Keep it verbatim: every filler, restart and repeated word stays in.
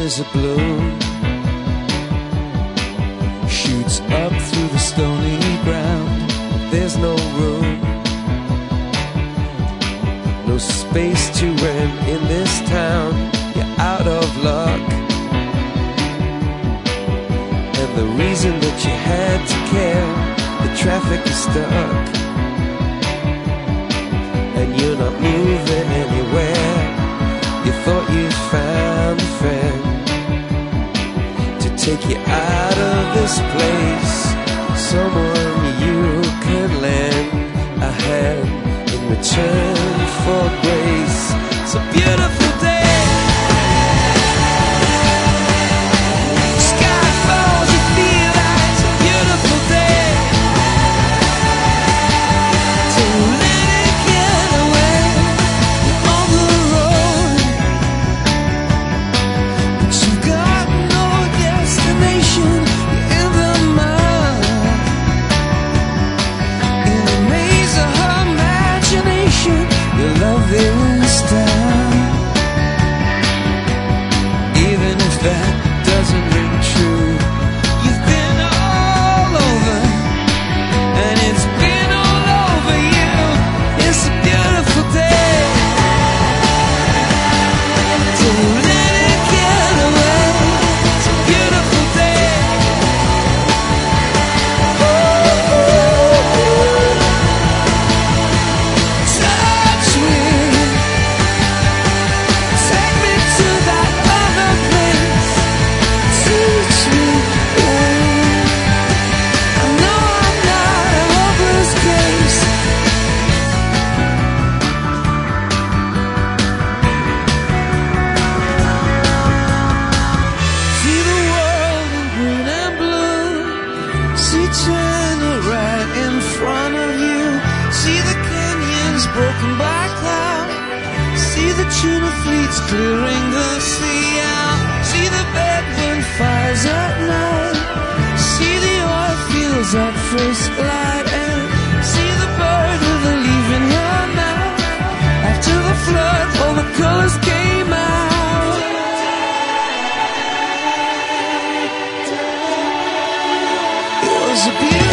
as a bloom shoots up through the stony ground. There's no room, no space to rent in this town. You're out of luck, and the reason that you had to care, the traffic is stuck, and you're not moving anywhere. You thought you found a friend to take you out of this place, someone you could lend a hand in return for grace. It's a beautiful day. Sky falls, you feel like it's a beautiful day. So let it get away on the road, but you got no destination. You're in the mud, in the maze of her imagination. Your love is down, even if that doesn't ring true. You've been all over, and it's been all over you. It's a beautiful day. Don't let it get away. It's a beautiful day. Oh, oh, oh. Touch me, take me to that other place. Teach me, yeah. I know I'm not a hopeless case. See the world in green and blue. See China right in front of you. See the canyons broken by cloud. See the tuna fleets clearing the sea out. See the bedroom fires at night. See the oil fields at first light. And see the bird with a leaf in her mouth. After the flood, all the colors came out. It was a beautiful